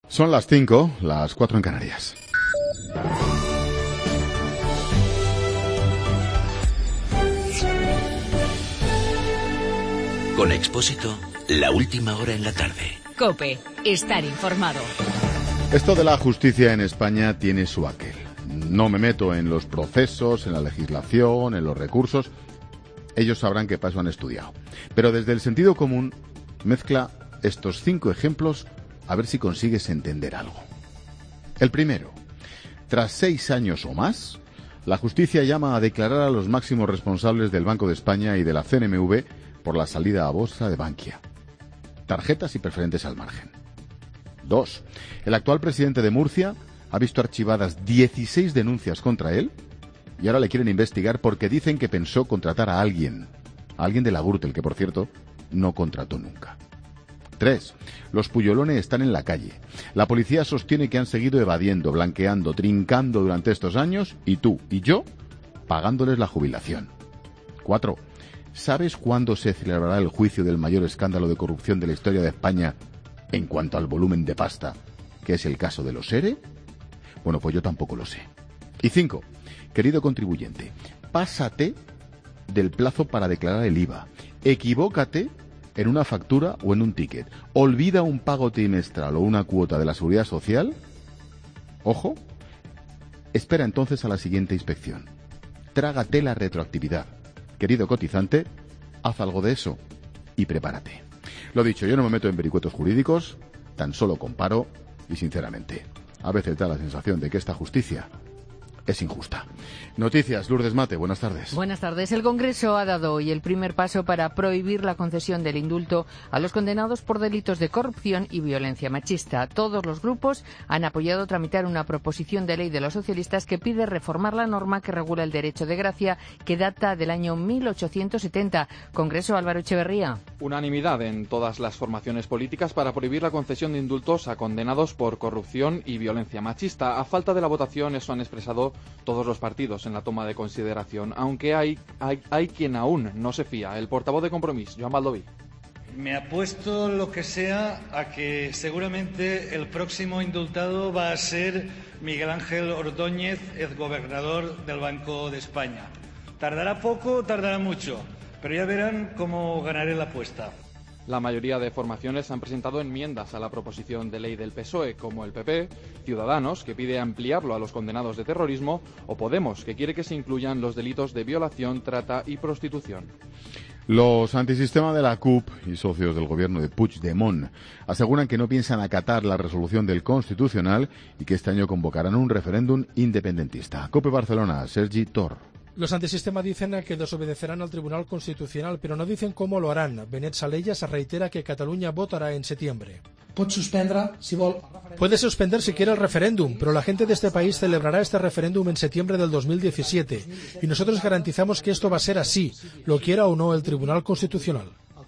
Son las 5, las 4 en Canarias. Con Expósito, la última hora en la tarde. COPE, estar informado. Esto de la justicia en España tiene su aquel. No me meto en los procesos, en la legislación, en los recursos. Ellos sabrán qué paso han estudiado. Pero desde el sentido común, mezcla estos 5 ejemplos a ver si consigues entender algo. El primero. Tras 6 años o más, la justicia llama a declarar a los máximos responsables del Banco de España y de la CNMV por la salida a bolsa de Bankia. Tarjetas y preferentes al margen. 2. El actual presidente de Murcia ha visto archivadas 16 denuncias contra él y ahora le quieren investigar porque dicen que pensó contratar a alguien de la Gürtel, que por cierto no contrató nunca. 3. Los Puyolones están en la calle. La policía sostiene que han seguido evadiendo, blanqueando, trincando durante estos años y tú y yo pagándoles la jubilación. 4. ¿Sabes cuándo se celebrará el juicio del mayor escándalo de corrupción de la historia de España en cuanto al volumen de pasta, que es el caso de los ERE? Bueno, pues yo tampoco lo sé. Y 5. Querido contribuyente, pásate del plazo para declarar el IVA. Equivócate en una factura o en un ticket. Olvida un pago trimestral o una cuota de la Seguridad Social. Ojo, espera entonces a la siguiente inspección. Trágate la retroactividad. Querido cotizante, haz algo de eso y prepárate. Lo dicho, yo no me meto en vericuetos jurídicos, tan solo comparo y sinceramente, a veces da la sensación de que esta justicia es injusta. Noticias, Lourdes Mate, buenas tardes. Buenas tardes. El Congreso ha dado hoy el primer paso para prohibir la concesión del indulto a los condenados por delitos de corrupción y violencia machista. Todos los grupos han apoyado tramitar una proposición de ley de los socialistas que pide reformar la norma que regula el derecho de gracia, que data del año 1870. Congreso, Álvaro Echeverría. Unanimidad en todas las formaciones políticas para prohibir la concesión de indultos a condenados por corrupción y violencia machista. A falta de la votación, eso han expresado todos los partidos en la toma de consideración, aunque hay quien aún no se fía. El portavoz de Compromís, Joan Baldoví. Me apuesto lo que sea a que seguramente el próximo indultado va a ser Miguel Ángel Ordóñez, exgobernador del Banco de España. Tardará poco, tardará mucho, pero ya verán cómo ganaré la apuesta. La mayoría de formaciones han presentado enmiendas a la proposición de ley del PSOE, como el PP, Ciudadanos, que pide ampliarlo a los condenados de terrorismo, o Podemos, que quiere que se incluyan los delitos de violación, trata y prostitución. Los antisistema de la CUP y socios del gobierno de Puigdemont aseguran que no piensan acatar la resolución del Constitucional y que este año convocarán un referéndum independentista. COPE Barcelona, Sergi Tor. Los antisistema dicen que desobedecerán al Tribunal Constitucional, pero no dicen cómo lo harán. Benet Salellas reitera que Cataluña votará en septiembre. Puede suspender si quiere el referéndum, pero la gente de este país celebrará este referéndum en septiembre del 2017. Y nosotros garantizamos que esto va a ser así, lo quiera o no el Tribunal Constitucional.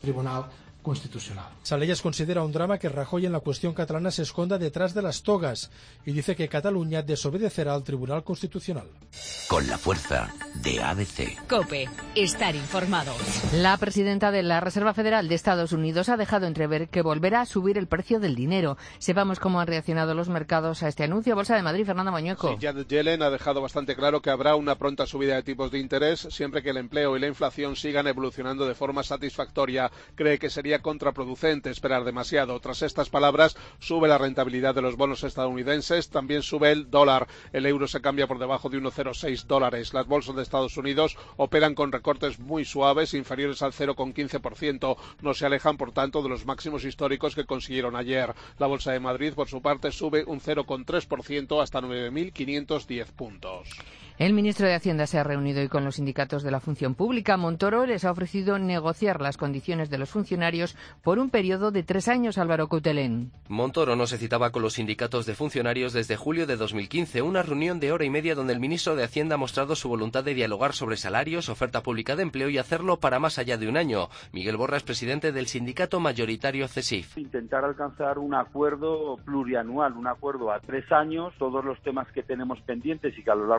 Salellas considera un drama que Rajoy en la cuestión catalana se esconda detrás de las togas y dice que Cataluña desobedecerá al Tribunal Constitucional. Con la fuerza de ABC. COPE, estar informado. La presidenta de la Reserva Federal de Estados Unidos ha dejado entrever que volverá a subir el precio del dinero. Sepamos cómo han reaccionado los mercados a este anuncio. Bolsa de Madrid, Fernando Mañueco. Sí, Janet Yellen ha dejado bastante claro que habrá una pronta subida de tipos de interés siempre que el empleo y la inflación sigan evolucionando de forma satisfactoria. Cree que sería contraproducente esperar demasiado. Tras estas palabras, sube la rentabilidad de los bonos estadounidenses, también sube el dólar. El euro se cambia por debajo de 1,06 dólares. Las bolsas de Estados Unidos operan con recortes muy suaves, inferiores al 0,15%. No se alejan, por tanto, de los máximos históricos que consiguieron ayer. La bolsa de Madrid, por su parte, sube un 0,3% hasta 9.510 puntos. El ministro de Hacienda se ha reunido hoy con los sindicatos de la función pública. Montoro les ha ofrecido negociar las condiciones de los funcionarios por un periodo de 3 años, Álvaro Coutelén. Montoro no se citaba con los sindicatos de funcionarios desde julio de 2015, una reunión de hora y media donde el ministro de Hacienda ha mostrado su voluntad de dialogar sobre salarios, oferta pública de empleo y hacerlo para más allá de un año. Miguel Borra es presidente del sindicato mayoritario CESIF. Intentar alcanzar un acuerdo plurianual, un acuerdo a 3 años, todos los temas que tenemos pendientes y que a lo largo de estos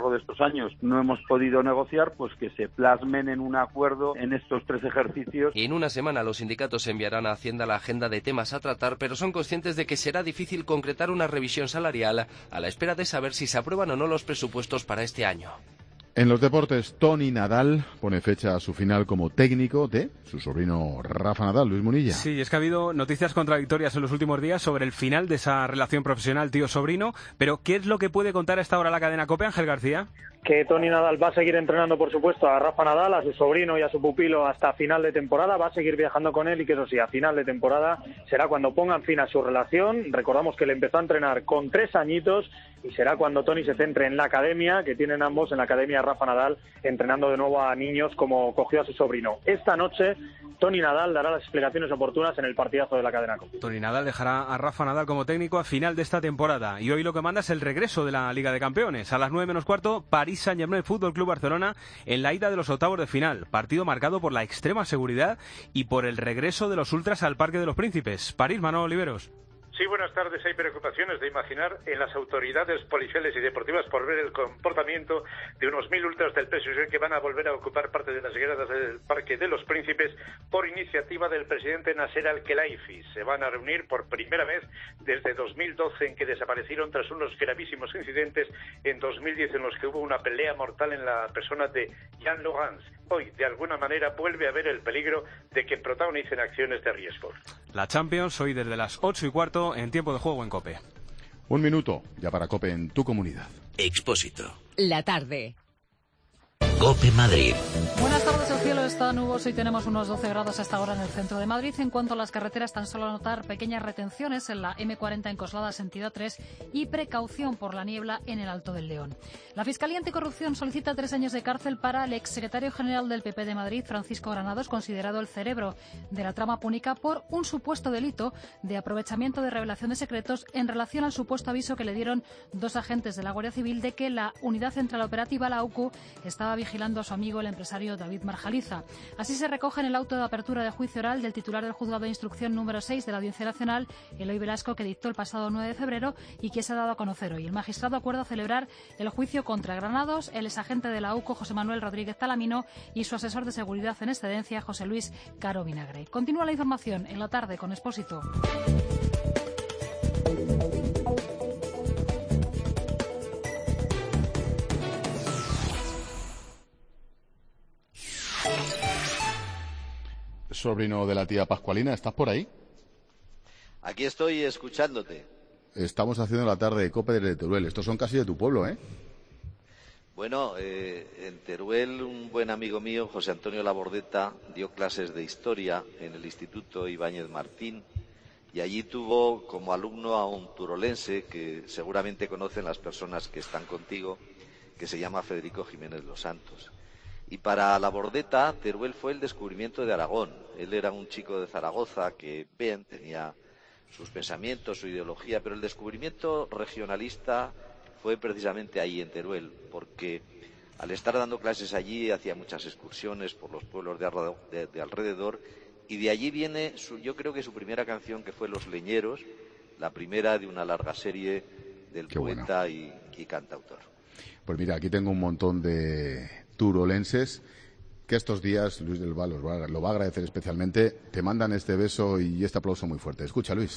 años no hemos podido negociar, pues que se plasmen en un acuerdo en estos 3 ejercicios. En una semana los sindicatos enviarán a Hacienda la agenda de temas a tratar, pero son conscientes de que será difícil concretar una revisión salarial a la espera de saber si se aprueban o no los presupuestos para este año. En los deportes, Toni Nadal pone fecha a su final como técnico de su sobrino Rafa Nadal. Luis Munilla. Sí, es que ha habido noticias contradictorias en los últimos días sobre el final de esa relación profesional tío-sobrino, pero ¿qué es lo que puede contar a esta hora la cadena COPE, Ángel García? Que Toni Nadal va a seguir entrenando, por supuesto, a Rafa Nadal, a su sobrino y a su pupilo hasta final de temporada, va a seguir viajando con él y que eso sí, a final de temporada será cuando pongan fin a su relación. Recordamos que le empezó a entrenar con 3 añitos y será cuando Toni se centre en la academia, que tienen ambos en la academia Rafa Nadal, entrenando de nuevo a niños como cogió a su sobrino. Esta noche Toni Nadal dará las explicaciones oportunas en el partidazo de la cadena COPE. Toni Nadal dejará a Rafa Nadal como técnico a final de esta temporada y hoy lo que manda es el regreso de la Liga de Campeones. A las 9:15, Paris Saint-Germain Fútbol Club Barcelona en la ida de los octavos de final. Partido marcado por la extrema seguridad y por el regreso de los ultras al Parque de los Príncipes. París, Manolo Oliveros. Sí, buenas tardes. Hay preocupaciones de imaginar en las autoridades policiales y deportivas por ver el comportamiento de unos 1000 ultras del PSG que van a volver a ocupar parte de las gradas del Parque de los Príncipes por iniciativa del presidente Nasser Al-Khelaifi. Se van a reunir por primera vez desde 2012, en que desaparecieron tras unos gravísimos incidentes en 2010 en los que hubo una pelea mortal en la persona de Jean Laurence. Hoy, de alguna manera, vuelve a haber el peligro de que protagonicen acciones de riesgo. La Champions, hoy desde las 8:15 en tiempo de juego en COPE. 1 minuto ya para COPE en tu comunidad. Expósito. La tarde. COPE Madrid. Buenas tardes, el cielo está nuboso y tenemos unos 12 grados hasta ahora en el centro de Madrid. En cuanto a las carreteras, tan solo notar pequeñas retenciones en la M40 en Coslada, sentido 3, y precaución por la niebla en el Alto del León. La Fiscalía Anticorrupción solicita 3 años de cárcel para el exsecretario general del PP de Madrid, Francisco Granados, considerado el cerebro de la trama púnica, por un supuesto delito de aprovechamiento de revelación de secretos en relación al supuesto aviso que le dieron 2 agentes de la Guardia Civil de que la Unidad Central Operativa, la UCU, estaba vigilando a su amigo el empresario David Marjaliza. Así se recoge en el auto de apertura de juicio oral del titular del Juzgado de Instrucción número 6 de la Audiencia Nacional, Eloy Velasco, que dictó el pasado 9 de febrero y que se ha dado a conocer hoy. El magistrado acuerda celebrar el juicio contra Granados, el exagente de la UCO José Manuel Rodríguez Talamino y su asesor de seguridad en excedencia José Luis Caro Vinagre. Continúa la información en la tarde con Expósito. Sobrino de la tía Pascualina, ¿estás por ahí? Aquí estoy escuchándote. Estamos haciendo la tarde de COPE desde Teruel. Estos son casi de tu pueblo, ¿eh? Bueno, en Teruel un buen amigo mío, José Antonio Labordeta, dio clases de historia en el Instituto Ibáñez Martín y allí tuvo como alumno a un turolense que seguramente conocen las personas que están contigo, que se llama Federico Jiménez Los Santos. Y para Labordeta, Teruel fue el descubrimiento de Aragón. Él era un chico de Zaragoza que, bien, tenía sus pensamientos, su ideología, pero el descubrimiento regionalista fue precisamente ahí, en Teruel, porque al estar dando clases allí hacía muchas excursiones por los pueblos de alrededor, y de allí viene, yo creo que su primera canción, que fue Los Leñeros, la primera de una larga serie del poeta y cantautor. Pues mira, aquí tengo un montón de turolenses que estos días, Luis del Val lo va a agradecer especialmente, te mandan este beso y este aplauso muy fuerte. Escucha, Luis.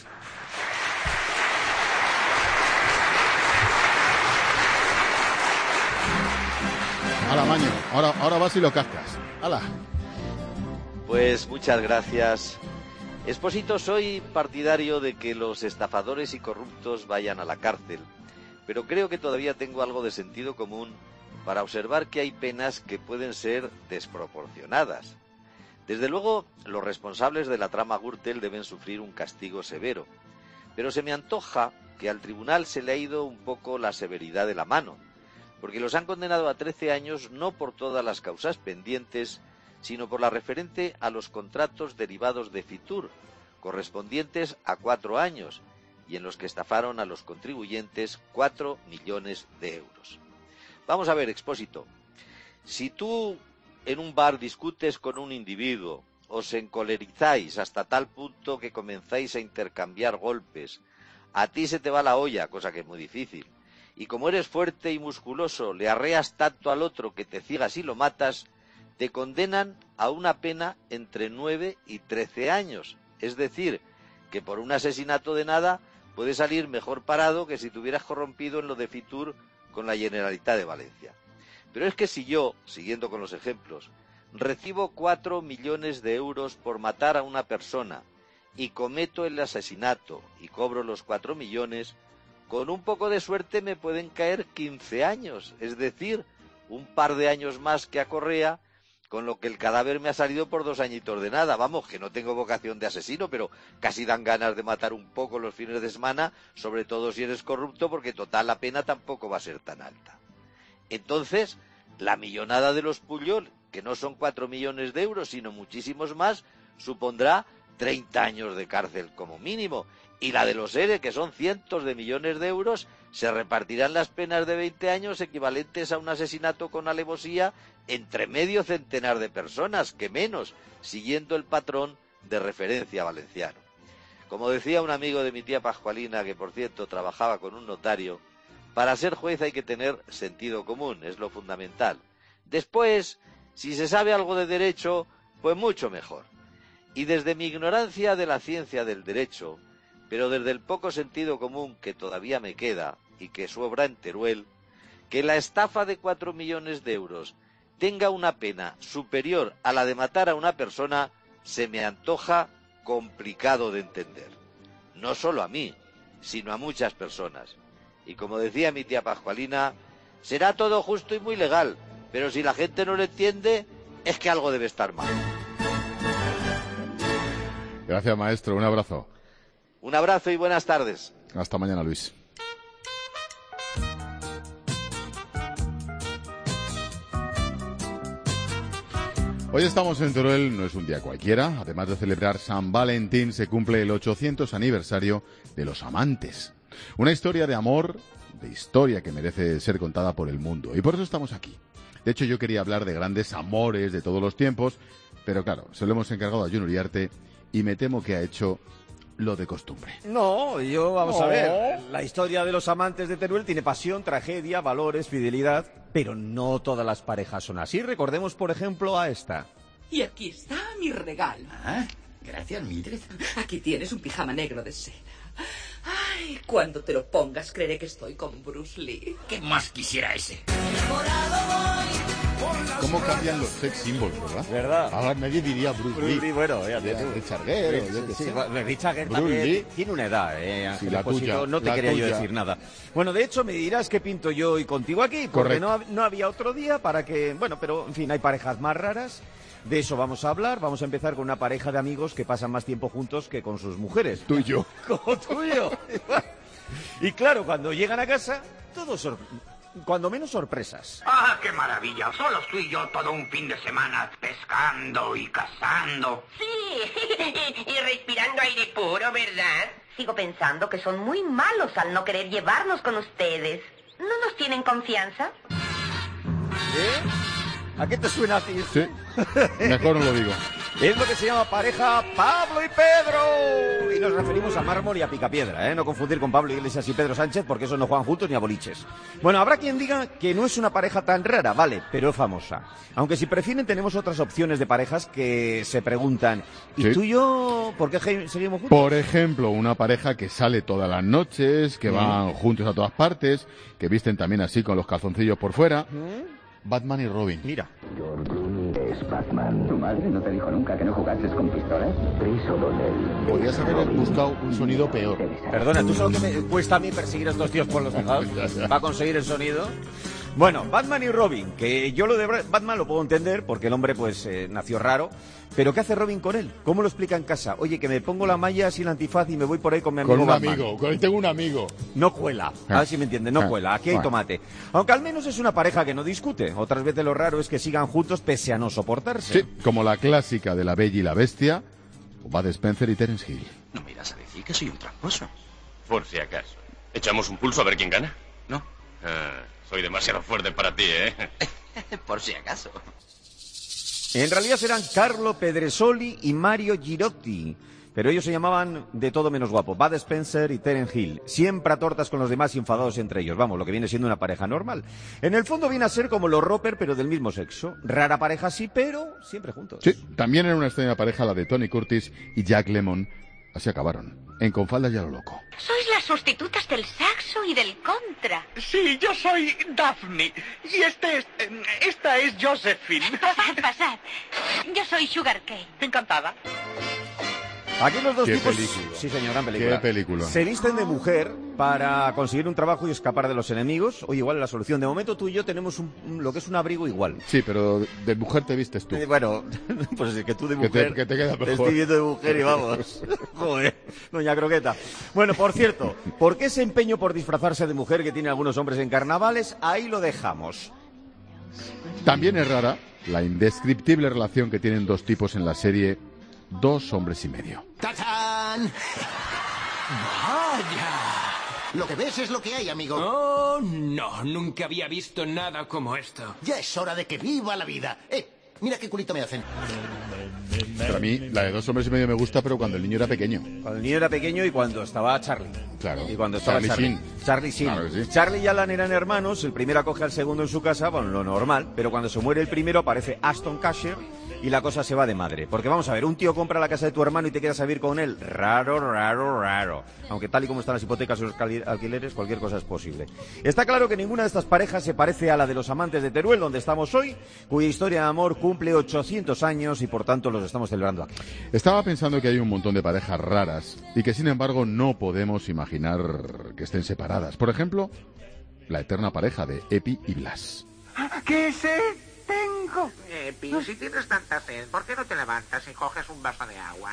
¡Hala, Maño! Ahora vas y lo cascas. ¡Hala! Pues muchas gracias. Expósito, soy partidario de que los estafadores y corruptos vayan a la cárcel, pero creo que todavía tengo algo de sentido común para observar que hay penas que pueden ser desproporcionadas. Desde luego, los responsables de la trama Gürtel deben sufrir un castigo severo, pero se me antoja que al tribunal se le ha ido un poco la severidad de la mano, porque los han condenado a 13 años no por todas las causas pendientes, sino por la referente a los contratos derivados de Fitur, correspondientes a 4 años, y en los que estafaron a los contribuyentes 4 millones de euros. Vamos a ver, Expósito, si tú en un bar discutes con un individuo, os encolerizáis hasta tal punto que comenzáis a intercambiar golpes, a ti se te va la olla, cosa que es muy difícil, y como eres fuerte y musculoso le arreas tanto al otro que te ciegas y lo matas, te condenan a una pena entre 9 y 13 años. Es decir, que por un asesinato de nada puedes salir mejor parado que si te hubieras corrompido en lo de Fitur con la Generalitat de Valencia. Pero es que si yo, siguiendo con los ejemplos, recibo 4 millones de euros por matar a una persona y cometo el asesinato y cobro los 4 millones, con un poco de suerte me pueden caer 15 años, es decir, un par de años más que a Correa, con lo que el cadáver me ha salido por 2 añitos de nada. Vamos, que no tengo vocación de asesino, pero casi dan ganas de matar un poco los fines de semana, sobre todo si eres corrupto, porque total la pena tampoco va a ser tan alta. Entonces, la millonada de los Pujol, que no son 4 millones de euros, sino muchísimos más, supondrá 30 años de cárcel como mínimo. Y la de los ERE, que son cientos de millones de euros, se repartirán las penas de 20 años equivalentes a un asesinato con alevosía entre medio centenar de personas, que menos, siguiendo el patrón de referencia valenciano. Como decía un amigo de mi tía Pascualina, que por cierto trabajaba con un notario, para ser juez hay que tener sentido común, es lo fundamental. Después, si se sabe algo de derecho, pues mucho mejor. Y desde mi ignorancia de la ciencia del derecho, pero desde el poco sentido común que todavía me queda y que sobra en Teruel, que la estafa de 4 millones de euros tenga una pena superior a la de matar a una persona, se me antoja complicado de entender. No solo a mí, sino a muchas personas. Y como decía mi tía Pascualina, será todo justo y muy legal, pero si la gente no lo entiende, es que algo debe estar mal. Gracias, maestro. Un abrazo. Un abrazo y buenas tardes. Hasta mañana, Luis. Hoy estamos en Teruel, no es un día cualquiera. Además de celebrar San Valentín, se cumple el 800 aniversario de los amantes. Una historia de amor, de historia que merece ser contada por el mundo. Y por eso estamos aquí. De hecho, yo quería hablar de grandes amores de todos los tiempos, pero claro, se lo hemos encargado a Jun Uriarte y me temo que ha hecho lo de costumbre. No, vamos a ver. La historia de los amantes de Teruel tiene pasión, tragedia, valores, fidelidad, pero no todas las parejas son así. Recordemos, por ejemplo, a esta. Y aquí está mi regalo. Ah, gracias, Mildred. Aquí tienes un pijama negro de seda. Ay, cuando te lo pongas creeré que estoy con Bruce Lee. ¿Qué más quisiera ese? ¿Cómo cambian los sex symbols, verdad? Ahora nadie diría Bruce Lee. Bueno, ya Richard Gere, Richard Gere también tiene una edad, Ángel Expósito, no te quería yo decir nada. Bueno, de hecho me dirás qué pinto yo hoy contigo aquí, porque no había otro día para que... Bueno, pero en fin, hay parejas más raras. De eso vamos a hablar. Vamos a empezar con una pareja de amigos que pasan más tiempo juntos que con sus mujeres. Tú y yo. Como tú y yo. Y claro, cuando llegan a casa, todos cuando menos sorpresas. ¡Ah, qué maravilla! Solo tú y yo todo un fin de semana pescando y cazando. Sí, y respirando aire puro, ¿verdad? Sigo pensando que son muy malos al no querer llevarnos con ustedes. ¿No nos tienen confianza? ¿A qué te suena a ti? Sí, mejor no lo digo. Es lo que se llama pareja Pablo y Pedro. Y nos referimos a Mármol y a Picapiedra, ¿eh? No confundir con Pablo Iglesias y Pedro Sánchez, porque esos no juegan juntos ni a boliches. Bueno, habrá quien diga que no es una pareja tan rara, vale, pero es famosa. Aunque si prefieren tenemos otras opciones de parejas que se preguntan, ¿y tú y yo por qué seguimos juntos? Por ejemplo, una pareja que sale todas las noches, que van juntos a todas partes, que visten también así con los calzoncillos por fuera. Batman y Robin. Mira. George Clooney es Batman. ¿Tu madre no te dijo nunca que no jugases con pistolas? Chris O'Donnell. Podrías haber buscado un sonido peor. Perdona, ¿tú sabes lo que me cuesta a mí perseguir a estos tíos por los tejados? ¿Va a conseguir el sonido? Bueno, Batman y Robin, que yo lo de Batman lo puedo entender porque el hombre pues nació raro, pero ¿qué hace Robin con él? ¿Cómo lo explica en casa? Oye, que me pongo la malla sin antifaz y me voy por ahí con mi amigo Batman. Tengo un amigo. No cuela, a ver si me entienden, no cuela, aquí hay tomate. Aunque al menos es una pareja que no discute, otras veces lo raro es que sigan juntos pese a no soportarse. Sí, como la clásica de La Bella y la Bestia, o Bud Spencer y Terence Hill. No me irás a decir que soy un tramposo. Por si acaso. ¿Echamos un pulso a ver quién gana? ¿No? Soy demasiado fuerte para ti, ¿eh? Por si acaso. En realidad serán Carlo Pedresoli y Mario Girotti. Pero ellos se llamaban de todo menos guapo, Bud Spencer y Terence Hill, siempre a tortas con los demás y enfadados entre ellos, vamos, lo que viene siendo una pareja normal. En el fondo viene a ser como los Roper, pero del mismo sexo. Rara pareja sí, pero siempre juntos. Sí, también era una extraña pareja la de Tony Curtis y Jack Lemmon. Así acabaron, en Con falda y a lo loco. Sois las sustitutas del saxo y del contra. Sí, yo soy Daphne. Y esta es Josephine. Pasad. Yo soy Sugarcane. Encantada. Aquí los dos ¿Qué tipos... película? Sí, señor, gran película. ¿Qué película? Se visten de mujer para conseguir un trabajo y escapar de los enemigos. Oye, igual la solución. De momento tú y yo tenemos lo que es un abrigo igual. Sí, pero de mujer te vistes tú. Bueno, pues es que tú de mujer... Que te queda mejor. Te estoy viendo de mujer y vamos. Joder, doña Croqueta. Bueno, por cierto, ¿por qué ese empeño por disfrazarse de mujer que tienen algunos hombres en carnavales? Ahí lo dejamos. También es rara la indescriptible relación que tienen dos tipos en la serie Dos hombres y medio. ¡Tachán! ¡Vaya! Lo que ves es lo que hay, amigo. Oh, no, nunca había visto nada como esto. Ya es hora de que viva la vida. Mira qué culito me hacen. Pero a mí la de Dos hombres y medio me gusta, pero cuando el niño era pequeño. Cuando el niño era pequeño y cuando estaba Charlie. Claro. Y cuando estaba Charlie Sheen. Claro que sí. Charlie y Alan eran hermanos, el primero acoge al segundo en su casa, bueno, lo normal, pero cuando se muere el primero aparece Ashton Kutcher y la cosa se va de madre. Porque vamos a ver, un tío compra la casa de tu hermano y te quedas a vivir con él. Raro, raro, raro. Aunque tal y como están las hipotecas y los alquileres, cualquier cosa es posible. Está claro que ninguna de estas parejas se parece a la de los amantes de Teruel, donde estamos hoy, cuya historia de amor cumple 800 años y por tanto los estamos celebrando aquí. Estaba pensando que hay un montón de parejas raras y que sin embargo no podemos imaginar que estén separadas. Por ejemplo, la eterna pareja de Epi y Blas. ¿Qué sé? Tengo. Epi, si tienes tanta sed, ¿por qué no te levantas y coges un vaso de agua,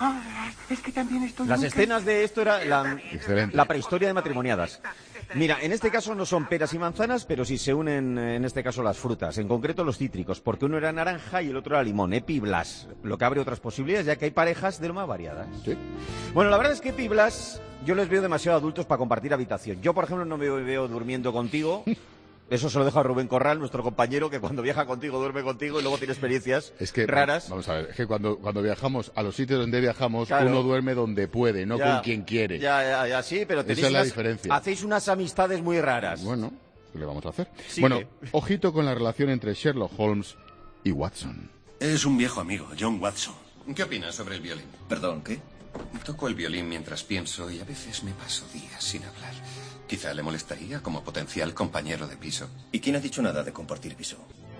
Es que también estoy... Las escenas de esto era Excelente. la prehistoria de matrimoniadas. Mira, en este caso no son peras y manzanas, pero sí se unen en este caso las frutas, en concreto los cítricos, porque uno era naranja y el otro era limón, Epi y Blas, lo que abre otras posibilidades, ya que hay parejas de lo más variadas. ¿Sí? Bueno, la verdad es que Epi y Blas yo les veo demasiado adultos para compartir habitación. Yo, por ejemplo, no me veo durmiendo contigo. Eso se lo dejo a Rubén Corral, nuestro compañero, que cuando viaja contigo duerme contigo y luego tiene experiencias raras. Vamos a ver, es que cuando viajamos a los sitios donde viajamos, claro, uno duerme donde puede, no con quien quiere. Ya, sí, pero esa es la diferencia. Hacéis unas amistades muy raras. Bueno, ¿qué le vamos a hacer? Sigue. Bueno, ojito con la relación entre Sherlock Holmes y Watson. Es un viejo amigo, John Watson. ¿Qué opinas sobre el violín? Perdón, ¿qué? Toco el violín mientras pienso y a veces me paso días sin hablar. Quizá le molestaría como potencial compañero de piso. ¿Y quién ha dicho nada de compartir piso?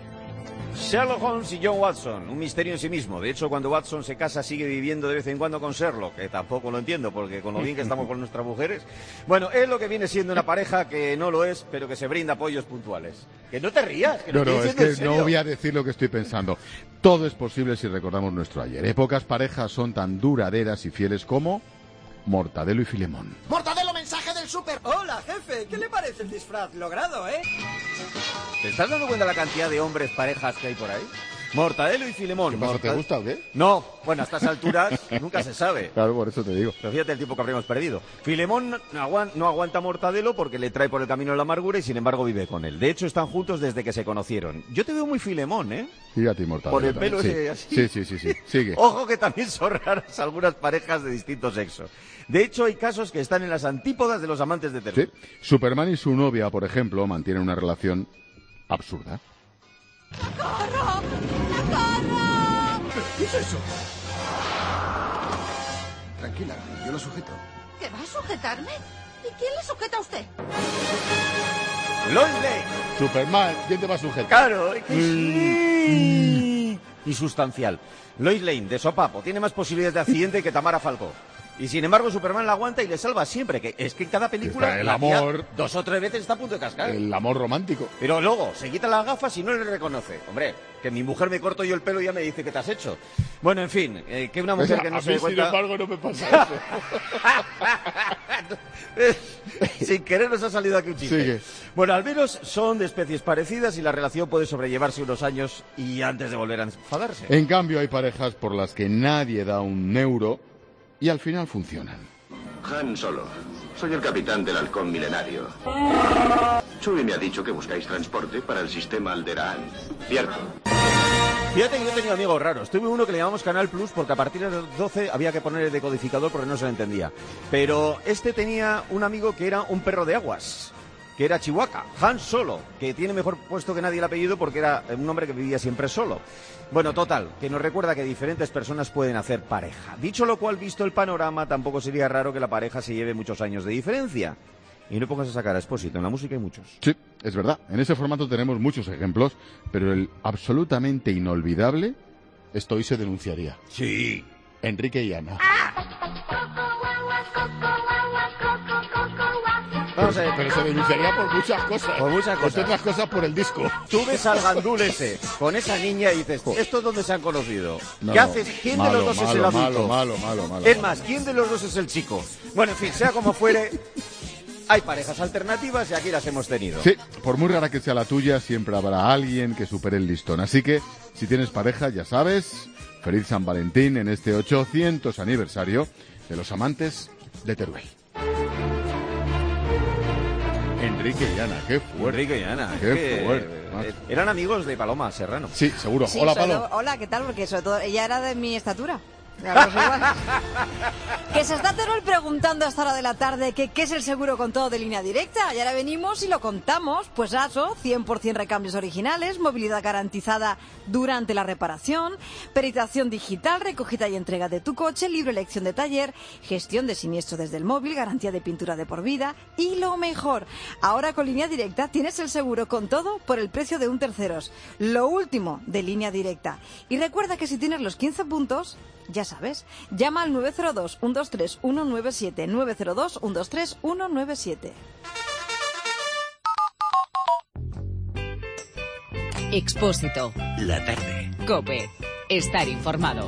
Sherlock Holmes y John Watson, un misterio en sí mismo. De hecho, cuando Watson se casa sigue viviendo de vez en cuando con Sherlock, que tampoco lo entiendo, porque con lo bien que estamos con nuestras mujeres. Bueno, es lo que viene siendo una pareja que no lo es, pero que se brinda apoyos puntuales. Que no te rías, que No, estoy es diciendo en que serio. no voy a decir lo que estoy pensando. Todo es posible si recordamos nuestro ayer. Pocas parejas son tan duraderas y fieles como Mortadelo y Filemón. ¡Mortadelo, mensaje del súper! Hola, jefe. ¿Qué le parece el disfraz? Logrado, ¿eh? ¿Te estás dando cuenta de la cantidad de hombres parejas que hay por ahí? Mortadelo y Filemón. ¿Qué pasa, te gusta o qué? No, bueno, a estas alturas nunca se sabe. Claro, por eso te digo. Pero fíjate el tiempo que habríamos perdido. Filemón no aguanta a Mortadelo porque le trae por el camino de la amargura y sin embargo vive con él. De hecho, están juntos desde que se conocieron. Yo te veo muy Filemón, ¿eh? Fíjate, Mortadelo. Por el pelo también. ese así. Sí. Sigue. Ojo que también son raras algunas parejas de distinto sexo. De hecho, hay casos que están en las antípodas de los amantes de Teruel. Sí. Superman y su novia, por ejemplo, mantienen una relación absurda. ¡Corro! ¡Corro! ¿Qué es eso? Tranquila, yo lo sujeto. ¿Que va a sujetarme? ¿Y quién le sujeta a usted? Lois Lane. Superman, ¿quién te va a sujetar? Claro, es que sí. Insustancial. Lois Lane, de sopapo, tiene más posibilidades de accidente que Tamara Falcó. Y sin embargo Superman la aguanta y le salva siempre, que es que en cada película Está el la tía amor. 2 o 3 veces está a punto de cascar. El amor romántico. Pero luego se quita las gafas y no le reconoce. Hombre, que mi mujer me corto yo el pelo y ya me dice que te has hecho. Bueno, en fin, que una mujer que no a se mí, dé cuenta... sin embargo, no me pasa eso. Sin querer nos ha salido aquí un chiste. Sigue. Bueno, al menos son de especies parecidas y la relación puede sobrellevarse unos años y antes de volver a enfadarse. En cambio, hay parejas por las que nadie da un euro y al final funcionan. Han Solo. Soy el capitán del halcón milenario. Chewie me ha dicho que buscáis transporte para el sistema Alderaan. Cierto. Fíjate que yo he tenido amigos raros. Tuve uno que le llamamos Canal Plus porque a partir de las 12 había que poner el decodificador porque no se le entendía. Pero este tenía un amigo que era un perro de aguas, que era Chihuahua, Han Solo, que tiene mejor puesto que nadie el apellido porque era un hombre que vivía siempre solo. Bueno, total, que nos recuerda que diferentes personas pueden hacer pareja. Dicho lo cual, visto el panorama, tampoco sería raro que la pareja se lleve muchos años de diferencia. Y no pongas a sacar a Expósito, en la música hay muchos. Sí, es verdad. En ese formato tenemos muchos ejemplos, pero el absolutamente inolvidable, esto hoy se denunciaría. Sí. Enrique y Ana. Vamos a ver. Pero se denunciaría por muchas cosas. Por muchas cosas. Entre otras cosas por el disco. Tú ves al gandul ese con esa niña y dices, ¿esto es donde se han conocido? No, ¿Qué haces? ¿Quién malo, de los dos es el malo, adulto? malo. Es más, ¿quién de los dos es el chico? Bueno, en fin, sea como fuere, hay parejas alternativas y aquí las hemos tenido. Sí, por muy rara que sea la tuya, siempre habrá alguien que supere el listón. Así que, si tienes pareja, ya sabes, feliz San Valentín en este 800 aniversario de los amantes de Teruel. Enrique y Ana, qué fuerte. Enrique y Ana, qué fuerte. Eran amigos de Paloma Serrano. Sí, seguro. Sí, Hola, Palo. Hola, ¿qué tal? Porque sobre todo ella era de mi estatura. Igual. Que se está Teruel preguntando a esta hora de la tarde qué es el seguro con todo de Línea Directa. Y ahora venimos y lo contamos. Pues eso, 100% recambios originales, movilidad garantizada durante la reparación, peritación digital, recogida y entrega de tu coche, libre elección de taller, gestión de siniestro desde el móvil, garantía de pintura de por vida y lo mejor, ahora con Línea Directa tienes el seguro con todo por el precio de un terceros. Lo último de Línea Directa. Y recuerda que si tienes los 15 puntos, ya sabes, llama al 902-123-197, 902-123-197. Expósito. La tarde. COPE. Estar informado.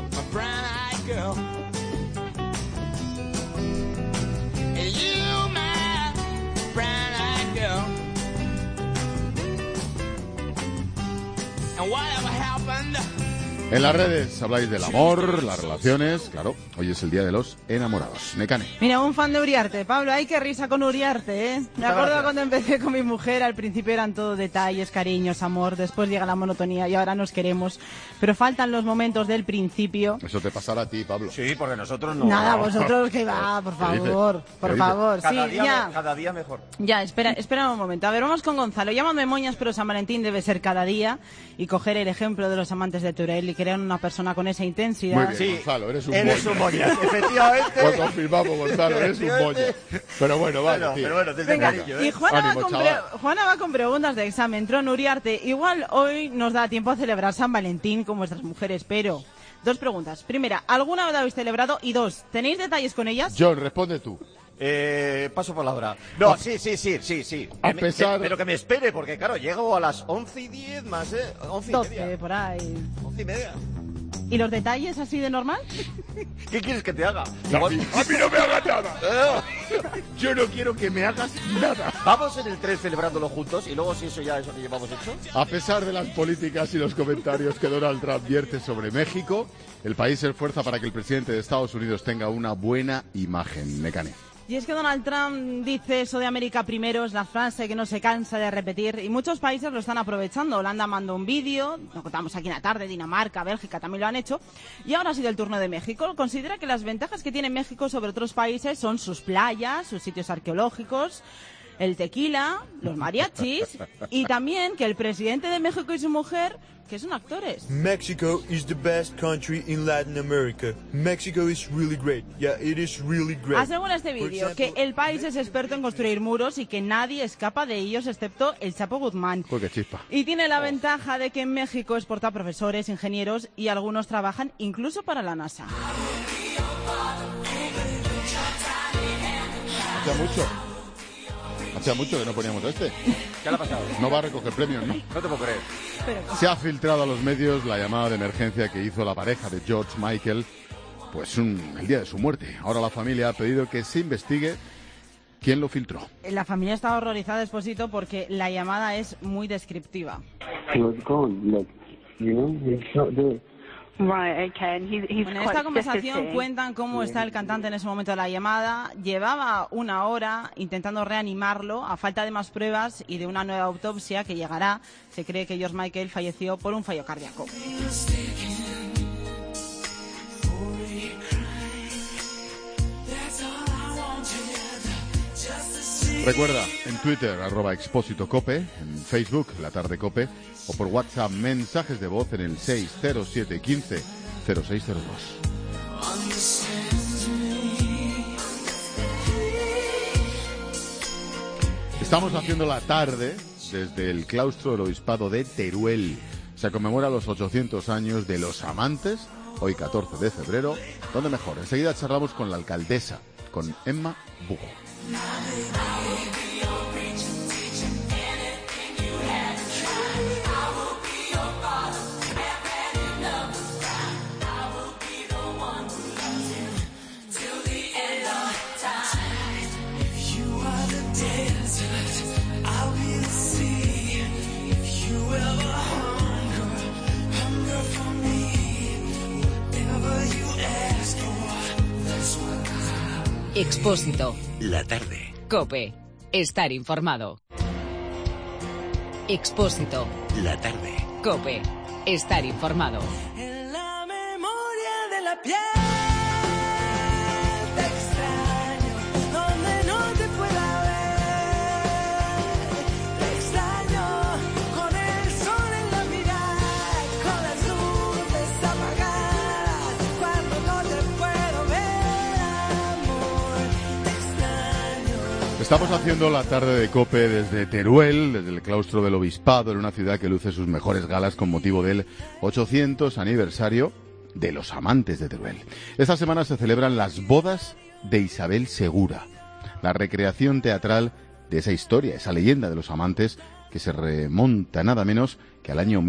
En las redes habláis del amor, las relaciones, claro, hoy es el día de los enamorados. Nekane. Mira, un fan de Uriarte, Pablo, ay, qué risa con Uriarte, ¿eh? Me acuerdo cuando empecé con mi mujer, al principio eran todo detalles, cariños, amor, después llega la monotonía y ahora nos queremos, pero faltan los momentos del principio. Eso te pasará a ti, Pablo. Sí, porque nosotros no. Nada, vosotros que va, por favor, por favor, sí, ya. Cada día mejor. Ya, espera un momento. A ver, vamos con Gonzalo. Llámame moñas, pero San Valentín debe ser cada día y coger el ejemplo de los amantes de Teruel y crear una persona con esa intensidad. Muy bien, sí, Gonzalo, eres un moñas, efectivamente. Pues confirmamos, Gonzalo, eres un moñas. Pero bueno, vale, tío. Pero bueno, desde cariño, ¿eh? Y Juana, Ánimo, Juana va con preguntas de examen. Tron Uriarte, igual hoy nos da tiempo a celebrar San Valentín con vuestras mujeres, pero... Dos preguntas. Primera, ¿alguna vez habéis celebrado? Y dos, ¿tenéis detalles con ellas? John, responde tú. Paso palabra. No, sí. Pero que me espere, porque claro, llego a las 11:10 más, 11:30. Por ahí. 11:30. ¿Y los detalles así de normal? ¿Qué quieres que te haga? A mí no me hagas nada. Yo no quiero que me hagas nada. Vamos en el 3 celebrándolo juntos y luego si eso ya es lo que llevamos hecho. A pesar de las políticas y los comentarios que Donald Trump vierte sobre México, el país se esfuerza para que el presidente de Estados Unidos tenga una buena imagen. Nekane. Y es que Donald Trump dice eso de América primero, es la frase que no se cansa de repetir y muchos países lo están aprovechando. Holanda mandó un vídeo, lo contamos aquí en la tarde, Dinamarca, Bélgica también lo han hecho. Y ahora ha sido el turno de México. Considera que las ventajas que tiene México sobre otros países son sus playas, sus sitios arqueológicos, el tequila, los mariachis y también que el presidente de México y su mujer, que son actores. Mexico is the best country in Latin America. Mexico is really great. Yeah, it is really great. Asegura este vídeo que el país es experto en construir muros y que nadie escapa de ellos excepto el Chapo Guzmán. Joder, qué chispa. Y tiene la ventaja de que en México exporta profesores, ingenieros y algunos trabajan incluso para la NASA. Hacía mucho que no poníamos a este. ¿Qué le ha pasado? No va a recoger premios, ¿no? No te puedo creer. Se ha filtrado a los medios la llamada de emergencia que hizo la pareja de George Michael, pues el día de su muerte. Ahora la familia ha pedido que se investigue quién lo filtró. La familia está horrorizada, Expósito, porque la llamada es muy descriptiva. He was gone, like, you know, he's not there. En esta conversación cuentan cómo está el cantante en ese momento de la llamada. Llevaba 1 hora intentando reanimarlo a falta de más pruebas y de una nueva autopsia que llegará. Se cree que George Michael falleció por un fallo cardíaco. Recuerda, en Twitter, @expósitocope, en Facebook, La Tarde Cope, o por WhatsApp, mensajes de voz en el 60715 0602. Estamos haciendo la tarde desde el claustro del Obispado de Teruel. Se conmemora los 800 años de los amantes, hoy 14 de febrero. ¿Dónde mejor? Enseguida charlamos con la alcaldesa, con Emma Buch. Expósito. La tarde. COPE. Estar informado. Expósito. La tarde. COPE. Estar informado. En la memoria de la piel te extraño, donde no te pueda ver. Te extraño con el sol en la mirada, con las luces apagadas, cuando no te puedo ver, amor. Te extraño. Estamos haciendo la tarde de COPE desde Teruel, desde el claustro del Obispado, en una ciudad que luce sus mejores galas con motivo del 800 aniversario de los amantes de Teruel. Esta semana se celebran las bodas de Isabel Segura, la recreación teatral de esa historia, esa leyenda de los amantes que se remonta nada menos que al año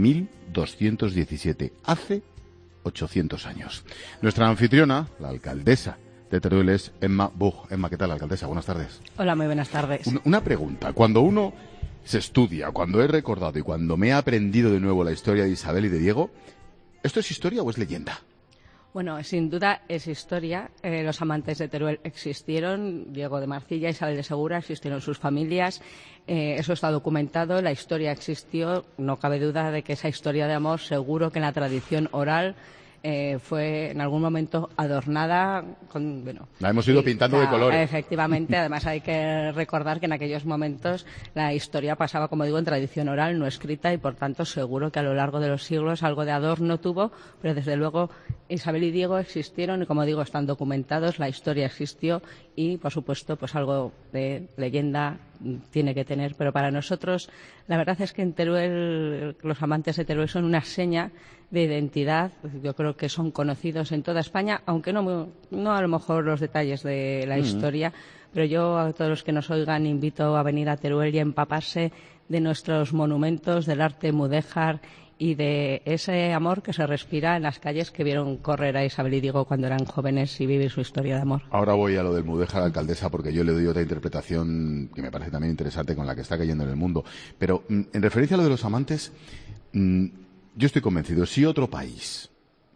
1217, hace 800 años. Nuestra anfitriona, la alcaldesa de Teruel, es Emma Buch. Emma, ¿qué tal, alcaldesa? Buenas tardes. Hola, muy buenas tardes. Una pregunta. Cuando uno se estudia, cuando he recordado y cuando me he aprendido de nuevo la historia de Isabel y de Diego, ¿esto es historia o es leyenda? Bueno, sin duda es historia. Los amantes de Teruel existieron. Diego de Marcilla, Isabel de Segura, existieron sus familias. Eso está documentado. La historia existió. No cabe duda de que esa historia de amor, seguro que en la tradición oral, fue en algún momento adornada con, bueno... La hemos ido pintando de colores. Efectivamente, además hay que recordar que en aquellos momentos la historia pasaba, como digo, en tradición oral, no escrita, y por tanto seguro que a lo largo de los siglos algo de adorno tuvo, pero desde luego Isabel y Diego existieron y, como digo, están documentados, la historia existió y, por supuesto, pues algo de leyenda tiene que tener, pero para nosotros la verdad es que en Teruel, los amantes de Teruel son una seña de identidad. Yo creo que son conocidos en toda España, aunque no a lo mejor los detalles de la historia, pero yo a todos los que nos oigan invito a venir a Teruel y a empaparse de nuestros monumentos, del arte mudéjar y de ese amor que se respira en las calles que vieron correr a Isabel y Diego cuando eran jóvenes y vivir su historia de amor. Ahora voy a lo del mudéjar, alcaldesa, porque yo le doy otra interpretación que me parece también interesante con la que está cayendo en el mundo. Pero en referencia a lo de los amantes, yo estoy convencido, si otro país,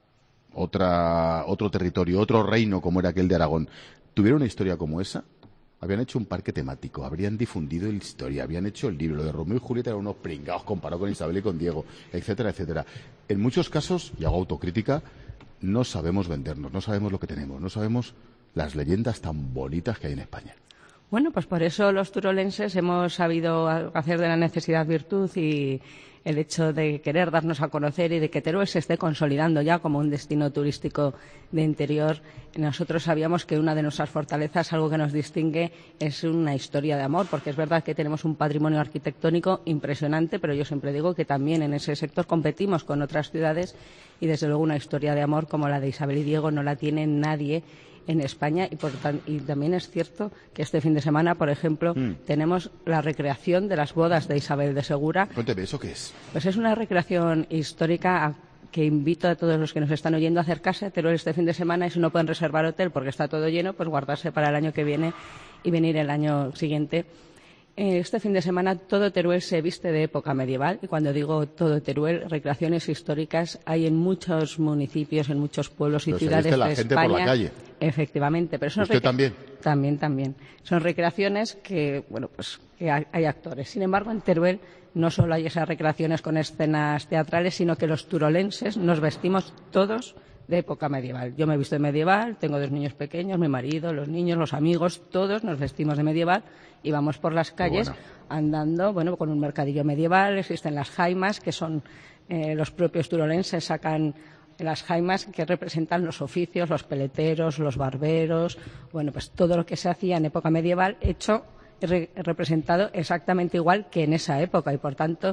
otro territorio, otro reino como era aquel de Aragón, tuviera una historia como esa, habían hecho un parque temático, habrían difundido la historia, habían hecho el libro. Lo de Romeo y Julieta eran unos pringados comparado con Isabel y con Diego, etcétera, etcétera. En muchos casos, y hago autocrítica, no sabemos vendernos, no sabemos lo que tenemos, no sabemos las leyendas tan bonitas que hay en España. Bueno, pues por eso los turolenses hemos sabido hacer de la necesidad virtud, y el hecho de querer darnos a conocer y de que Teruel se esté consolidando ya como un destino turístico de interior. Nosotros sabíamos que una de nuestras fortalezas, algo que nos distingue, es una historia de amor, porque es verdad que tenemos un patrimonio arquitectónico impresionante, pero yo siempre digo que también en ese sector competimos con otras ciudades, y desde luego una historia de amor como la de Isabel y Diego no la tiene nadie en España, y también es cierto que este fin de semana, por ejemplo, tenemos la recreación de las bodas de Isabel de Segura. Cuénteme, ¿eso qué es? Pues es una recreación histórica que invito a todos los que nos están oyendo a acercarse a Teruel este fin de semana, y si no pueden reservar hotel porque está todo lleno, pues guardarse para el año que viene y venir el año siguiente. Este fin de semana todo Teruel se viste de época medieval, y cuando digo todo Teruel, recreaciones históricas hay en muchos municipios, en muchos pueblos y Pero ciudades se viste la de gente España. por la calle. Efectivamente, pero son ¿Usted también? También. Son recreaciones que, bueno, pues que hay actores. Sin embargo, en Teruel no solo hay esas recreaciones con escenas teatrales, sino que los turolenses nos vestimos todos de época medieval. Yo me he visto de medieval, tengo 2 niños pequeños, mi marido, los niños, los amigos, todos nos vestimos de medieval y vamos por las calles andando, bueno, con un mercadillo medieval. Existen las jaimas, que son los propios turolenses sacan las jaimas que representan los oficios, los peleteros, los barberos, bueno, pues todo lo que se hacía en época medieval hecho representado exactamente igual que en esa época, y por tanto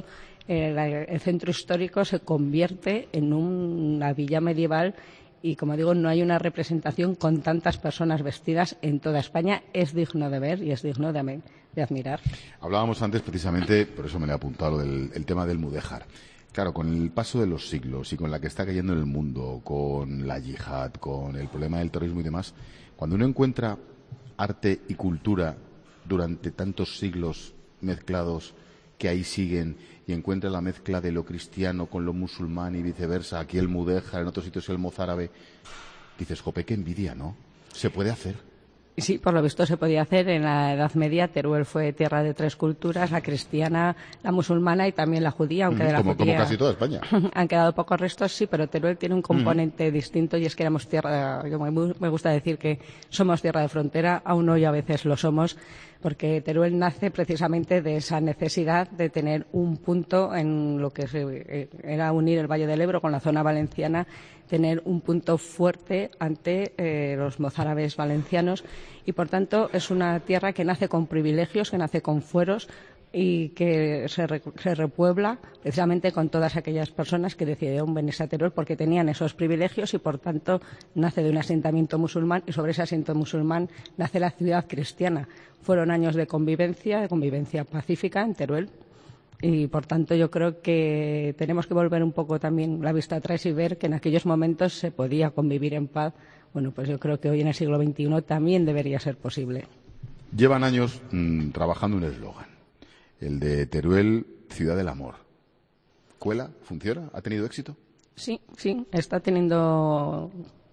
el centro histórico se convierte en una villa medieval. Y, como digo, no hay una representación con tantas personas vestidas en toda España. Es digno de ver y es digno de admirar. Hablábamos antes, precisamente, por eso me le he apuntado, el tema del mudéjar. Claro, con el paso de los siglos y con la que está cayendo en el mundo, con la yihad, con el problema del terrorismo y demás, cuando uno encuentra arte y cultura durante tantos siglos mezclados que ahí siguen, y encuentra la mezcla de lo cristiano con lo musulmán y viceversa, aquí el mudéjar, en otros sitios el mozárabe, dices, jope, qué envidia, ¿no? ¿Se puede hacer? Sí, por lo visto se podía hacer. En la Edad Media Teruel fue tierra de 3 culturas, la cristiana, la musulmana y también la judía, aunque de la como judía casi toda España. Han quedado pocos restos, sí, pero Teruel tiene un componente distinto, y es que éramos tierra, yo me gusta decir que somos tierra de frontera, aún hoy a veces lo somos, porque Teruel nace precisamente de esa necesidad de tener un punto en lo que era unir el Valle del Ebro con la zona valenciana, tener un punto fuerte ante los mozárabes valencianos, y por tanto es una tierra que nace con privilegios, que nace con fueros, y que se repuebla precisamente con todas aquellas personas que decidieron venirse a Teruel porque tenían esos privilegios, y por tanto nace de un asentamiento musulmán, y sobre ese asentamiento musulmán nace la ciudad cristiana. Fueron años de convivencia pacífica en Teruel, y por tanto yo creo que tenemos que volver un poco también la vista atrás y ver que en aquellos momentos se podía convivir en paz. Bueno, pues yo creo que hoy en el siglo XXI también debería ser posible. Llevan años trabajando un eslogan, el de Teruel, ciudad del amor. ¿Cuela? ¿Funciona? ¿Ha tenido éxito? Sí, está teniendo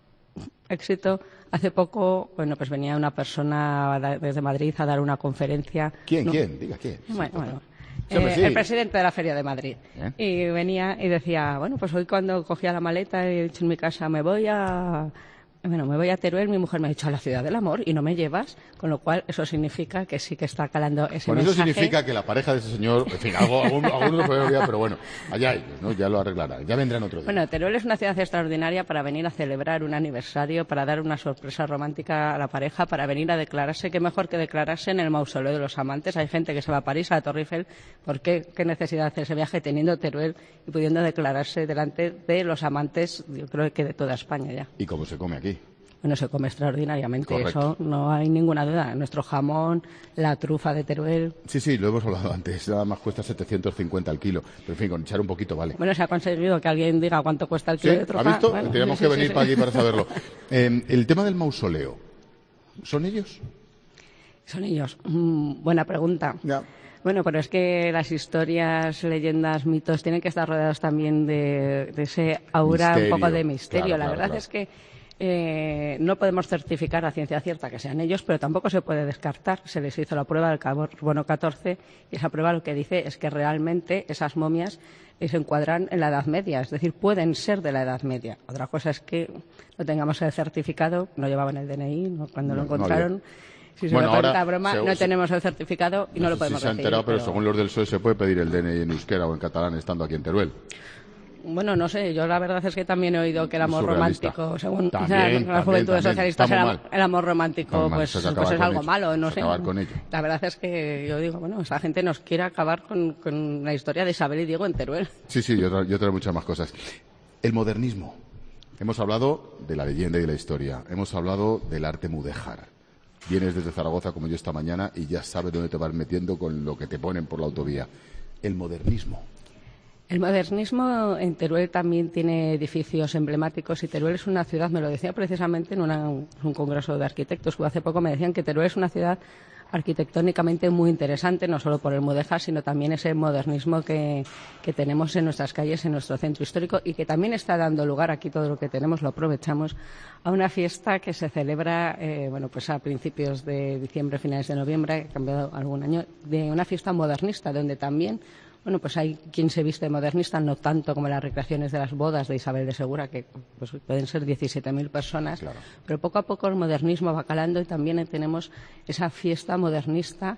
éxito. Hace poco, bueno, pues venía una persona desde Madrid a dar una conferencia. ¿Quién? Diga quién. Bueno. Sí, sí. El presidente de la Feria de Madrid. Y venía y decía, bueno, pues hoy cuando cogía la maleta y he dicho en mi casa, me voy a Teruel, mi mujer me ha dicho, a la ciudad del amor, y no me llevas, con lo cual eso significa que sí que está calando ese Bueno, mensaje. eso significa que la pareja de ese señor, en fin, algunos lo pueden olvidar, pero bueno, allá ellos, ¿no? Ya lo arreglarán, ya vendrán otro día. Bueno, Teruel es una ciudad extraordinaria para venir a celebrar un aniversario, para dar una sorpresa romántica a la pareja, para venir a declararse. Qué mejor que declararse en el mausoleo de los amantes. Hay gente que se va a París, a la Torre Eiffel. ¿Por qué? ¿Qué necesidad de hacer ese viaje teniendo Teruel y pudiendo declararse delante de los amantes, yo creo que de toda España ya? ¿Y cómo se come aquí? Bueno, se come extraordinariamente, Correcto. eso no hay ninguna duda. Nuestro jamón, la trufa de Teruel. Sí, lo hemos hablado antes, nada más cuesta 750 al kilo, pero en fin, con echar un poquito vale. Bueno, se ha conseguido que alguien diga cuánto cuesta el kilo de trufa. ¿Ha visto? Bueno, Tenemos sí, que sí, venir sí. para aquí para saberlo. El tema del mausoleo, ¿son ellos? Son ellos. Buena pregunta. Bueno, pero es que las historias, leyendas, mitos tienen que estar rodeados también de ese aura Misterio, un poco de misterio. claro, La claro, verdad claro. es que no podemos certificar a ciencia cierta que sean ellos, pero tampoco se puede descartar. Se les hizo la prueba del carbono 14 y esa prueba lo que dice es que realmente esas momias se encuadran en la Edad Media, es decir, pueden ser de la Edad Media. Otra cosa es que no tengamos el certificado, no llevaban el DNI cuando lo encontraron. Si se Bueno, lo cuenta ahora broma, no tenemos el certificado y no lo sé podemos si se ha decir. enterado, pero según los del PSOE se puede pedir el DNI en euskera o en catalán estando aquí en Teruel. Bueno, no sé, yo la verdad es que también he oído que el amor Surrealista. romántico, según También, las juventudes también. socialistas, Estamos mal. el amor romántico Estamos mal, pues eso hay que es acabar algo con malo, no ello. sé. Acabar con ello. La verdad es que yo digo, bueno, esa gente nos quiere acabar con la historia de Isabel y Diego en Teruel. Sí, yo traigo muchas más cosas. El modernismo. Hemos hablado de la leyenda y de la historia. Hemos hablado del arte mudéjar. Vienes desde Zaragoza como yo esta mañana y ya sabes dónde te vas metiendo con lo que te ponen por la autovía. El modernismo. El modernismo en Teruel también tiene edificios emblemáticos y Teruel es una ciudad, me lo decía precisamente en un congreso de arquitectos que hace poco me decían que Teruel es una ciudad arquitectónicamente muy interesante, no solo por el mudéjar, sino también ese modernismo que tenemos en nuestras calles, en nuestro centro histórico, y que también está dando lugar, aquí todo lo que tenemos lo aprovechamos, a una fiesta que se celebra pues a principios de diciembre, finales de noviembre, ha cambiado algún año, de una fiesta modernista, donde también pues hay quien se viste modernista, no tanto como las recreaciones de las bodas de Isabel de Segura, que pues pueden ser 17.000 personas, claro. Pero poco a poco el modernismo va calando y también tenemos esa fiesta modernista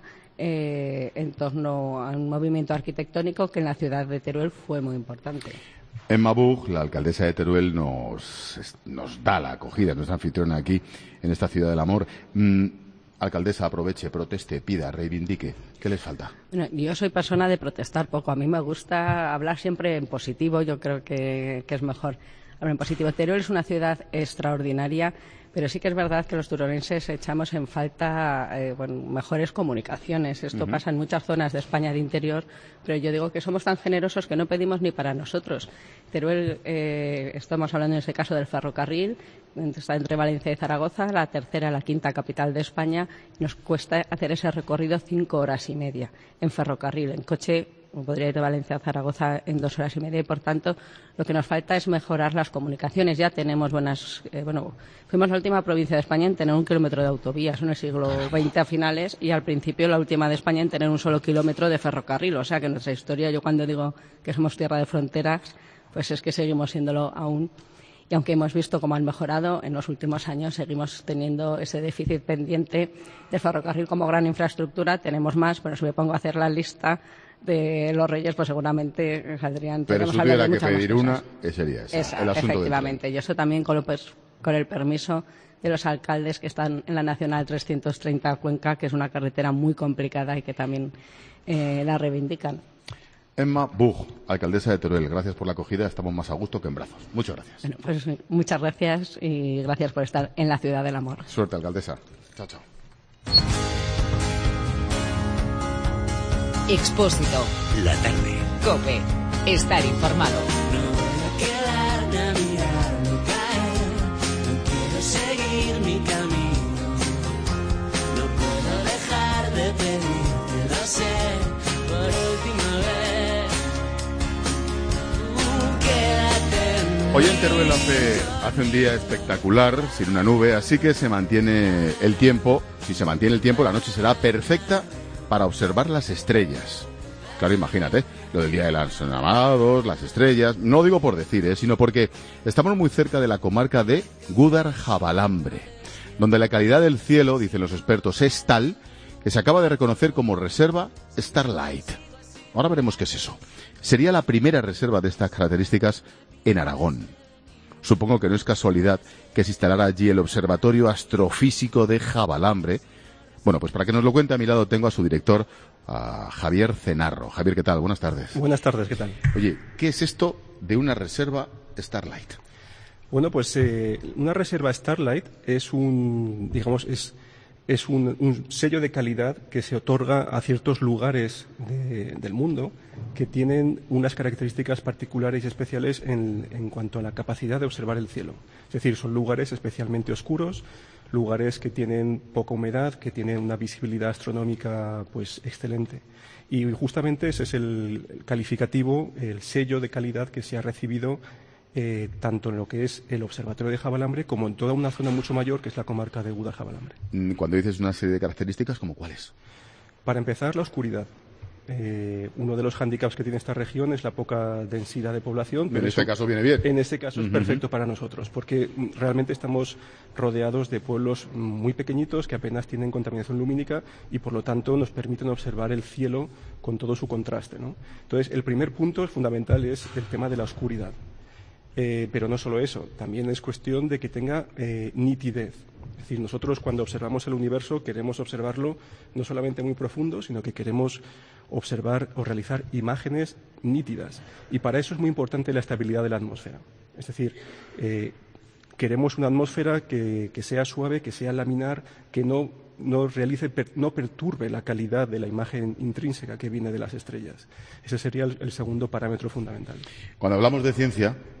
en torno a un movimiento arquitectónico que en la ciudad de Teruel fue muy importante. Emma Buch, la alcaldesa de Teruel, nos da la acogida, nuestra anfitriona aquí en esta ciudad del amor. Alcaldesa, aproveche, proteste, pida, reivindique. ¿Qué les falta? Bueno, yo soy persona de protestar poco. A mí me gusta hablar siempre en positivo. Yo creo que es mejor hablar en positivo. Teruel es una ciudad extraordinaria, pero sí que es verdad que los turolenses echamos en falta mejores comunicaciones. Esto pasa en muchas zonas de España de interior, pero yo digo que somos tan generosos que no pedimos ni para nosotros. Teruel, estamos hablando en ese caso del ferrocarril, está entre Valencia y Zaragoza, la tercera, la quinta capital de España. Nos cuesta hacer ese recorrido 5 horas y media en ferrocarril. En coche podría ir de Valencia a Zaragoza en 2 horas y media y, por tanto, lo que nos falta es mejorar las comunicaciones. Ya tenemos buenas... fuimos la última provincia de España en tener 1 kilómetro de autovías en el siglo XX a finales, y al principio la última de España en tener 1 solo kilómetro de ferrocarril. O sea que nuestra historia, yo cuando digo que somos tierra de fronteras, pues es que seguimos siéndolo aún. Y aunque hemos visto cómo han mejorado, en los últimos años seguimos teniendo ese déficit pendiente de ferrocarril como gran infraestructura. Tenemos más, pero si me pongo a hacer la lista de los reyes, pues seguramente saldrían... Pero si tuviera que pedir una, sería esa, el asunto. Efectivamente, y eso también con el permiso de los alcaldes que están en la Nacional 330 Cuenca, que es una carretera muy complicada y que también la reivindican. Emma Buch, alcaldesa de Teruel, gracias por la acogida. Estamos más a gusto que en brazos. Muchas gracias. Bueno, pues muchas gracias y gracias por estar en la ciudad del amor. Suerte, alcaldesa. Chao, chao. Expósito. La tarde. COPE. Estar informado. No voy a quedarme a mirarlo caer. No quiero seguir mi camino. No puedo dejar de pedirte, lo sé, por última vez. Hoy en Teruel hace un día espectacular, sin una nube, así que se mantiene el tiempo. Si se mantiene el tiempo, la noche será perfecta para observar las estrellas. Claro, imagínate, lo del Día de los Enamorados, las estrellas. No digo por decir, sino porque estamos muy cerca de la comarca de Gúdar-Jabalambre, donde la calidad del cielo, dicen los expertos, es tal que se acaba de reconocer como reserva Starlight. Ahora veremos qué es eso. Sería la primera reserva de estas características en Aragón. Supongo que no es casualidad que se instalara allí el Observatorio Astrofísico de Jabalambre. Bueno, pues para que nos lo cuente, a mi lado tengo a su director, a Javier Cenarro. Javier, ¿qué tal? Buenas tardes. Buenas tardes, ¿qué tal? Oye, ¿qué es esto de una reserva Starlight? Bueno, pues una reserva Starlight es un sello de calidad que se otorga a ciertos lugares del mundo que tienen unas características particulares y especiales en cuanto a la capacidad de observar el cielo. Es decir, son lugares especialmente oscuros, lugares que tienen poca humedad, que tienen una visibilidad astronómica pues excelente. Y justamente ese es el calificativo, el sello de calidad que se ha recibido tanto en lo que es el Observatorio de Jabalambre como en toda una zona mucho mayor que es la comarca de Gúdar-Jabalambre. Cuando dices una serie de características, ¿como cuáles? Para empezar, la oscuridad. Uno de los hándicaps que tiene esta región es la poca densidad de población. En este caso viene bien. En este caso es perfecto para nosotros, porque realmente estamos rodeados de pueblos muy pequeñitos que apenas tienen contaminación lumínica y por lo tanto nos permiten observar el cielo con todo su contraste, ¿no? Entonces, el primer punto fundamental es el tema de la oscuridad. Pero no solo eso, también es cuestión de que tenga nitidez. Es decir, nosotros cuando observamos el universo queremos observarlo no solamente muy profundo, sino que queremos observar o realizar imágenes nítidas. Y para eso es muy importante la estabilidad de la atmósfera. Es decir, queremos una atmósfera que sea suave, que sea laminar, que no perturbe la calidad de la imagen intrínseca que viene de las estrellas. Ese sería el segundo parámetro fundamental. Cuando hablamos de ciencia,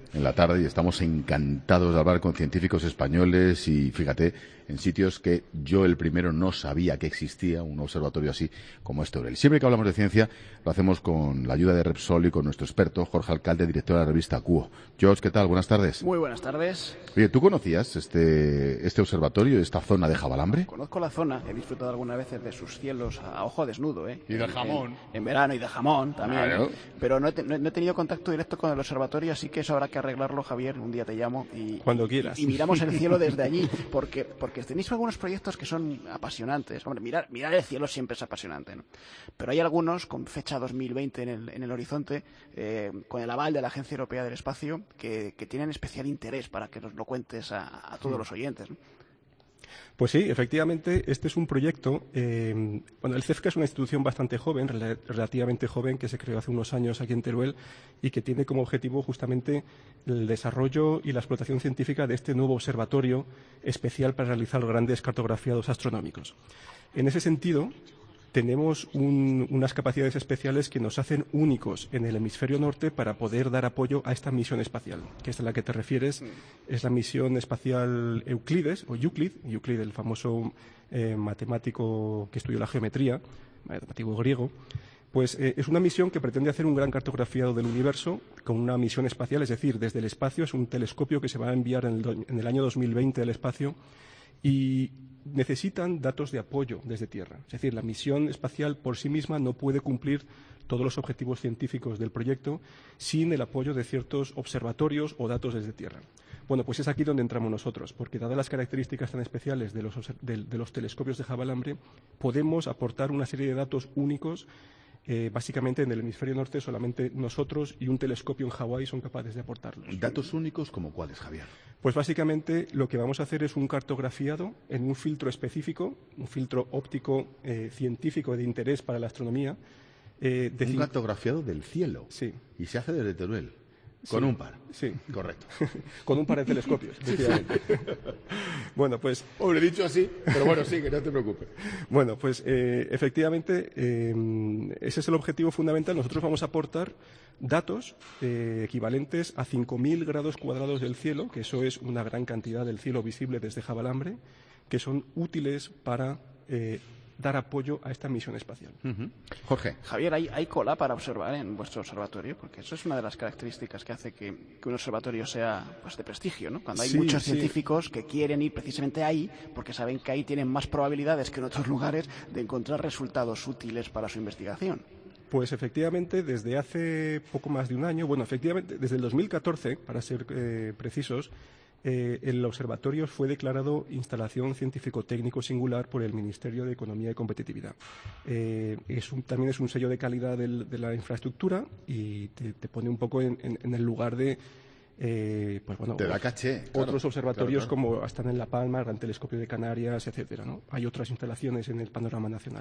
en la tarde y estamos encantados de hablar con científicos españoles y, fíjate, en sitios que yo el primero no sabía que existía un observatorio así como este Eurel. Siempre que hablamos de ciencia lo hacemos con la ayuda de Repsol y con nuestro experto Jorge Alcalde, director de la revista Cuo. George, ¿qué tal? Buenas tardes. Muy buenas tardes. Oye, ¿tú conocías este observatorio, esta zona de Jabalambre? Conozco la zona, he disfrutado algunas veces de sus cielos a ojo desnudo, ¿eh? Y del jamón. En verano y de jamón también. Claro. Pero no he tenido contacto directo con el observatorio, así que eso habrá que arreglarlo, Javier. Un día te llamo y cuando quieras. Y miramos el cielo desde allí, porque tenéis algunos proyectos que son apasionantes. Hombre, mirar el cielo siempre es apasionante, ¿no? Pero hay algunos con fecha 2020 en el horizonte, con el aval de la Agencia Europea del Espacio, que tienen especial interés para que nos lo cuentes a todos los oyentes, ¿no? Pues sí, efectivamente, este es un proyecto. El CEFCA es una institución bastante joven, relativamente joven, que se creó hace unos años aquí en Teruel y que tiene como objetivo justamente el desarrollo y la explotación científica de este nuevo observatorio especial para realizar grandes cartografiados astronómicos. En ese sentido, tenemos unas capacidades especiales que nos hacen únicos en el hemisferio norte para poder dar apoyo a esta misión espacial, que es a la que te refieres, es la misión espacial Euclides, o Euclid, el famoso matemático que estudió la geometría, matemático griego. Pues es una misión que pretende hacer un gran cartografiado del universo con una misión espacial, es decir, desde el espacio. Es un telescopio que se va a enviar en el año 2020 al espacio y necesitan datos de apoyo desde Tierra. Es decir, la misión espacial por sí misma no puede cumplir todos los objetivos científicos del proyecto sin el apoyo de ciertos observatorios o datos desde Tierra. Bueno, pues es aquí donde entramos nosotros, porque dadas las características tan especiales de los telescopios de Jabalambre, podemos aportar una serie de datos únicos. Básicamente en el hemisferio norte solamente nosotros y un telescopio en Hawái son capaces de aportarlos. ¿Datos únicos como cuáles, Javier? Pues básicamente lo que vamos a hacer es un cartografiado en un filtro específico, un filtro óptico científico de interés para la astronomía. Un cartografiado del cielo. Sí. Y se hace desde Teruel. Con un par. Sí. Correcto. Con un par de telescopios, efectivamente. Bueno, pues... Lo he dicho así, pero bueno, sí, que no te preocupes. Bueno, pues efectivamente, ese es el objetivo fundamental. Nosotros vamos a aportar datos equivalentes a 5.000 grados cuadrados del cielo, que eso es una gran cantidad del cielo visible desde Jabalambre, que son útiles para dar apoyo a esta misión espacial. Jorge. Javier, ¿hay cola para observar en vuestro observatorio? Porque eso es una de las características que hace que un observatorio sea de prestigio, ¿no? Cuando hay muchos científicos que quieren ir precisamente ahí porque saben que ahí tienen más probabilidades que en otros lugares de encontrar resultados útiles para su investigación. Pues efectivamente, desde hace poco más de un año, efectivamente, desde el 2014, para ser precisos, el observatorio fue declarado instalación científico-técnico singular por el Ministerio de Economía y Competitividad. También es un sello de calidad de la infraestructura y te pone un poco en el lugar de te da caché, otros observatorios como están en La Palma, el Gran Telescopio de Canarias, etcétera, ¿no? Hay otras instalaciones en el panorama nacional.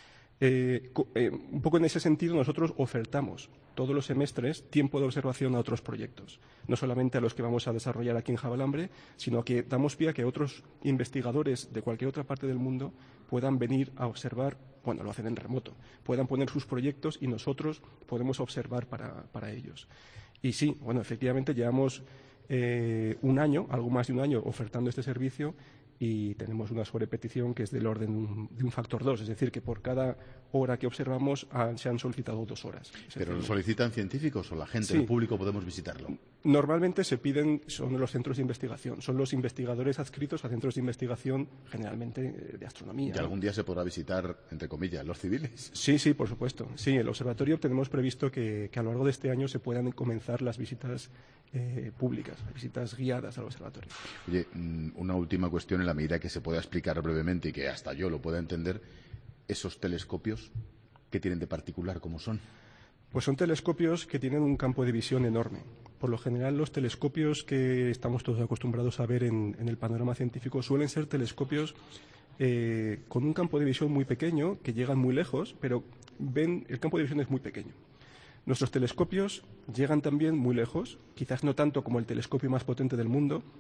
Un poco en ese sentido, nosotros ofertamos todos los semestres tiempo de observación a otros proyectos, no solamente a los que vamos a desarrollar aquí en Jabalambre, sino que damos pie a que otros investigadores de cualquier otra parte del mundo puedan venir a observar, lo hacen en remoto, puedan poner sus proyectos y nosotros podemos observar para ellos. Y sí, efectivamente llevamos un año, algo más de un año, ofertando este servicio y tenemos una sobrepetición que es del orden de un factor 2, es decir, que por cada hora que observamos se han solicitado 2 horas. ¿Pero lo solicitan científicos o la gente, sí, el público, podemos visitarlo? Normalmente se piden, son los centros de investigación, son los investigadores adscritos a centros de investigación, generalmente de astronomía. ¿Y algún día se podrá visitar, entre comillas, los civiles? Sí, por supuesto. Sí, el observatorio tenemos previsto que a lo largo de este año se puedan comenzar las visitas públicas, las visitas guiadas al observatorio. Oye, una última cuestión en la medida que se pueda explicar brevemente y que hasta yo lo pueda entender, esos telescopios, ¿qué tienen de particular? ¿Cómo son? Pues son telescopios que tienen un campo de visión enorme. Por lo general, los telescopios que estamos todos acostumbrados a ver en el panorama científico suelen ser telescopios con un campo de visión muy pequeño, que llegan muy lejos, pero el campo de visión es muy pequeño. Nuestros telescopios llegan también muy lejos, quizás no tanto como el telescopio más potente del mundo,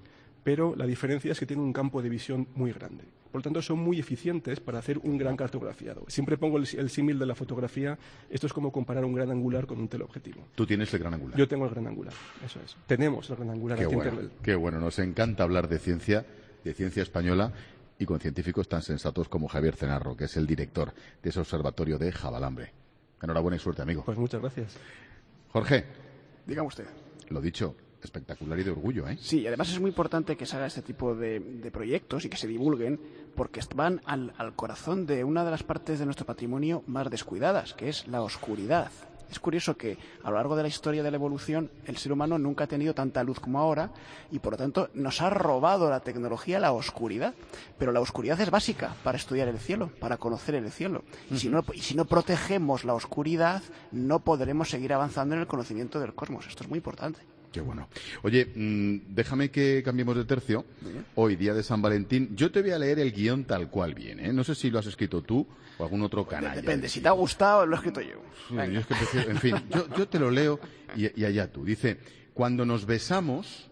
pero la diferencia es que tienen un campo de visión muy grande. Por lo tanto, son muy eficientes para hacer un gran cartografiado. Siempre pongo el símil de la fotografía. Esto es como comparar un gran angular con un teleobjetivo. ¿Tú tienes el gran angular? Yo tengo el gran angular, eso es. Tenemos el gran angular aquí en Teruel. Qué bueno, nos encanta hablar de ciencia española y con científicos tan sensatos como Javier Cenarro, que es el director de ese observatorio de Jabalambre. Enhorabuena y suerte, amigo. Pues muchas gracias. Jorge. Dígame usted. Lo dicho, espectacular y de orgullo, ¿eh? Sí, además es muy importante que se haga este tipo de proyectos y que se divulguen, porque van al corazón de una de las partes de nuestro patrimonio más descuidadas, que es la oscuridad. Es curioso que a lo largo de la historia de la evolución el ser humano nunca ha tenido tanta luz como ahora y por lo tanto nos ha robado la tecnología la oscuridad. Pero la oscuridad es básica para estudiar el cielo, para conocer el cielo. Y si no protegemos la oscuridad no podremos seguir avanzando en el conocimiento del cosmos. Esto es muy importante. Qué bueno. Oye, déjame que cambiemos de tercio. Hoy, día de San Valentín, yo te voy a leer el guión tal cual viene, ¿eh? No sé si lo has escrito tú o algún otro canalla. Depende, si te ha gustado, lo he escrito yo. Sí, yo es que prefiero, en fin, yo te lo leo y allá tú. Dice, cuando nos besamos,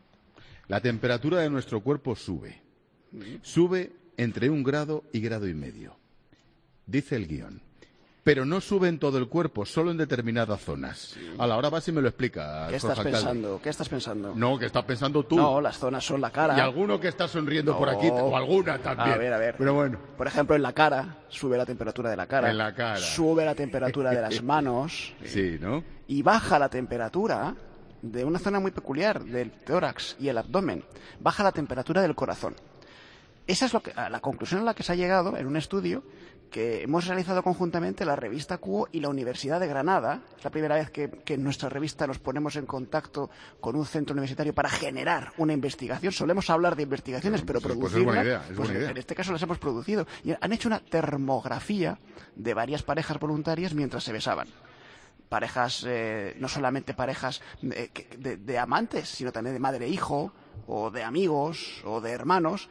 la temperatura de nuestro cuerpo sube. Sube entre 1 grado y 1,5 grados. Dice el guión. Pero no sube en todo el cuerpo, solo en determinadas zonas. Sí. Ahora vas y me lo explicas. ¿Qué estás pensando? ¿Qué estás pensando? No, ¿qué estás pensando tú? No, las zonas son la cara. Y alguno que está sonriendo por aquí, o alguna también. A ver. Pero bueno. Por ejemplo, en la cara, sube la temperatura de la cara. En la cara. Sube la temperatura de las manos. Sí, ¿no? Y baja la temperatura de una zona muy peculiar, del tórax y el abdomen. Baja la temperatura del corazón. Esa es la conclusión a la que se ha llegado en un estudio que hemos realizado conjuntamente la revista Cuo y la Universidad de Granada. Es la primera vez que en nuestra revista nos ponemos en contacto con un centro universitario para generar una investigación. Solemos hablar de investigaciones, pero producirlas, es buena idea. En este caso las hemos producido. Y han hecho una termografía de varias parejas voluntarias mientras se besaban. Parejas, no solamente parejas de amantes, sino también de madre e hijo, o de amigos, o de hermanos,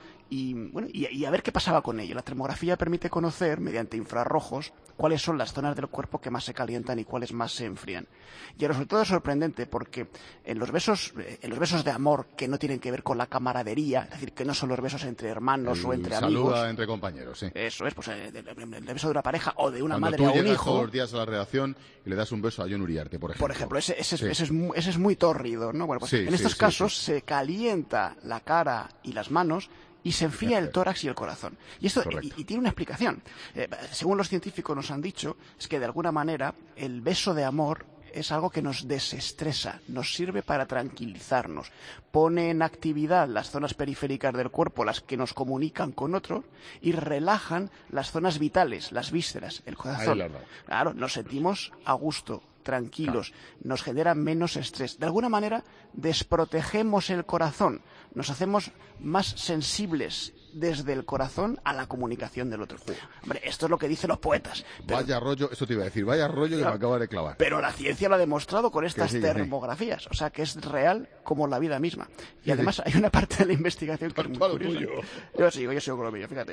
y a ver qué pasaba con ello. La termografía permite conocer, mediante infrarrojos, cuáles son las zonas del cuerpo que más se calientan y cuáles más se enfrían. Y el resultado es sorprendente porque en los besos de amor que no tienen que ver con la camaradería, es decir, que no son los besos entre hermanos o entre amigos. Saluda entre compañeros, sí. Eso es, pues el beso de una pareja o de una Cuando madre a un hijo. Tú llegas todos los días a la redacción y le das un beso a Jon Uriarte, por ejemplo. Por ejemplo, ese es muy tórrido, ¿no? Bueno, pues en estos casos se calienta la cara y las manos y se enfría el tórax y el corazón. Y esto y tiene una explicación. Según los científicos nos han dicho, es que de alguna manera el beso de amor es algo que nos desestresa, nos sirve para tranquilizarnos, pone en actividad las zonas periféricas del cuerpo, las que nos comunican con otros, y relajan las zonas vitales, las vísceras, el corazón. Claro, nos sentimos a gusto, tranquilos, nos genera menos estrés. De alguna manera desprotegemos el corazón, nos hacemos más sensibles desde el corazón a la comunicación del otro. Hombre, esto es lo que dicen los poetas. Vaya rollo, eso te iba a decir, vaya rollo que me acaba de clavar. Pero la ciencia lo ha demostrado con estas termografías, o sea que es real como la vida misma. Y además hay una parte de la investigación que es muy curiosa. Yo sigo con lo mío, fíjate.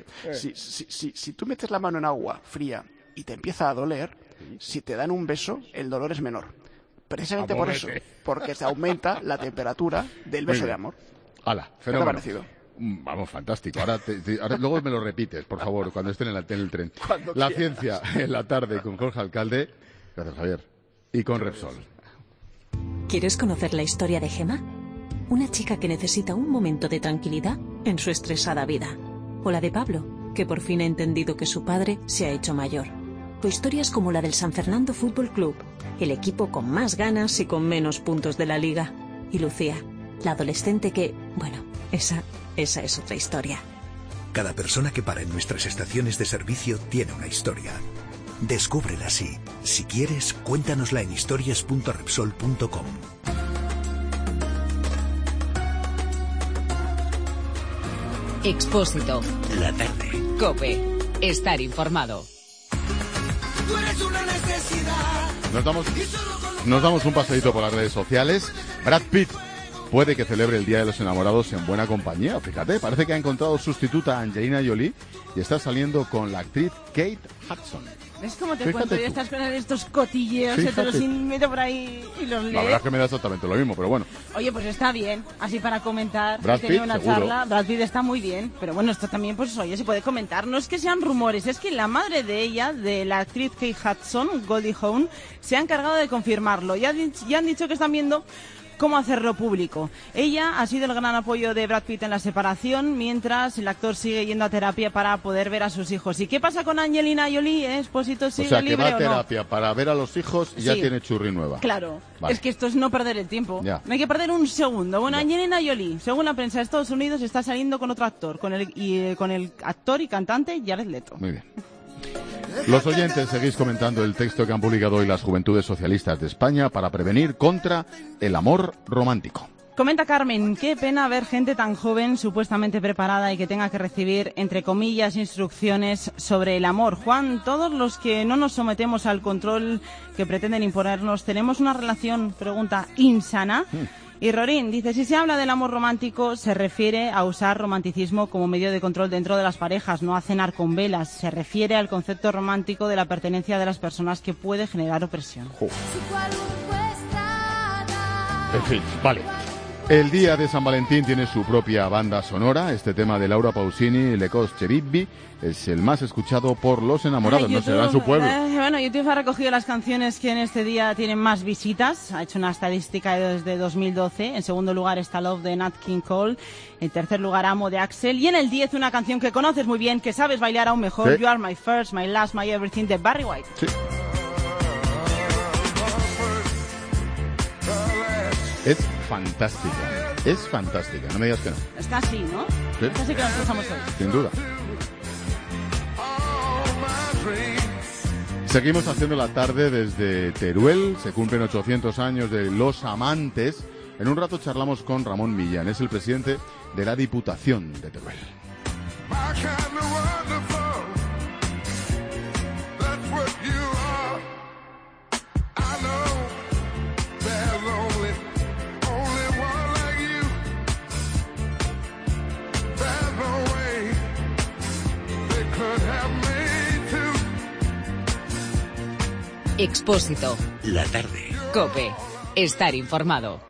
Si tú metes la mano en agua fría y te empieza a doler, si te dan un beso, el dolor es menor. Precisamente por eso, porque se aumenta la temperatura del beso de amor. ¡Hala! Fenómeno. ¿Qué te ha parecido? Vamos, fantástico. Ahora luego me lo repites, por favor, cuando estén en el tren. La ciencia en la tarde con Jorge Alcalde. Gracias, Javier. Y con Repsol. ¿Quieres conocer la historia de Gemma? Una chica que necesita un momento de tranquilidad en su estresada vida. O la de Pablo, que por fin ha entendido que su padre se ha hecho mayor. O historias como la del San Fernando Fútbol Club, el equipo con más ganas y con menos puntos de la liga. Y Lucía, la adolescente que, bueno, esa es otra historia. Cada persona que para en nuestras estaciones de servicio tiene una historia. Descúbrela así. Si quieres, cuéntanosla en historias.repsol.com. Expósito. La tarde. COPE. Estar informado. Tú eres una necesidad. Nos damos un paseíto por las redes sociales. Brad Pitt puede que celebre el Día de los Enamorados en buena compañía. Fíjate, parece que ha encontrado sustituta a Angelina Jolie y está saliendo con la actriz Kate Hudson. ¿Ves cómo te Fíjate cuento? tú. Ya estás con estos cotilleos, que te los Fíjate. meto por ahí y los La lees. verdad es que me da exactamente lo mismo, pero bueno. Oye, pues está bien, así para comentar. Brad He tenido Pitt, una seguro. charla, Brad Pitt está muy bien, pero bueno, esto también, pues oye, se puede comentar. No es que sean rumores, es que la madre de ella, de la actriz Kate Hudson, Goldie Hawn, se ha encargado de confirmarlo. Ya han dicho que están viendo cómo hacerlo público. Ella ha sido el gran apoyo de Brad Pitt en la separación, mientras el actor sigue yendo a terapia para poder ver a sus hijos. ¿Y qué pasa con Angelina Jolie? ¿Esposito O sigue sea, que libre va a o no? terapia para ver a los hijos y ya Sí. tiene churri nueva. Claro, Vale. es que esto es no perder el tiempo. Ya. No hay que perder un segundo. Bueno, Angelina Jolie, según la prensa de Estados Unidos, está saliendo con otro actor, con el actor y cantante Jared Leto. Muy bien. Los oyentes seguís comentando el texto que han publicado hoy las Juventudes Socialistas de España para prevenir contra el amor romántico. Comenta Carmen, qué pena ver gente tan joven, supuestamente preparada y que tenga que recibir, entre comillas, instrucciones sobre el amor. Juan, todos los que no nos sometemos al control que pretenden imponernos, ¿tenemos una relación, pregunta, insana? Y Rorín dice, si se habla del amor romántico, se refiere a usar romanticismo como medio de control dentro de las parejas, no a cenar con velas. Se refiere al concepto romántico de la pertenencia de las personas que puede generar opresión. En fin, vale. El día de San Valentín tiene su propia banda sonora. Este tema de Laura Pausini, Le Cosce Bibbi, es el más escuchado por los enamorados. No será en su pueblo. Bueno, YouTube ha recogido las canciones que en este día tienen más visitas. Ha hecho una estadística desde 2012. En segundo lugar está Love de Nat King Cole. En tercer lugar Amo de Axel. Y en el 10 una canción que conoces muy bien, que sabes bailar aún mejor. Sí. You Are My First, My Last, My Everything de Barry White. Sí. Es fantástica. Es fantástica. No me digas que no. Está así, ¿no? Sí. Esta sí que la escuchamos hoy. Sin duda. Seguimos haciendo la tarde desde Teruel. Se cumplen 800 años de Los Amantes. En un rato charlamos con Ramón Millán. Es el presidente de la Diputación de Teruel. Expósito. La tarde. COPE. Estar informado.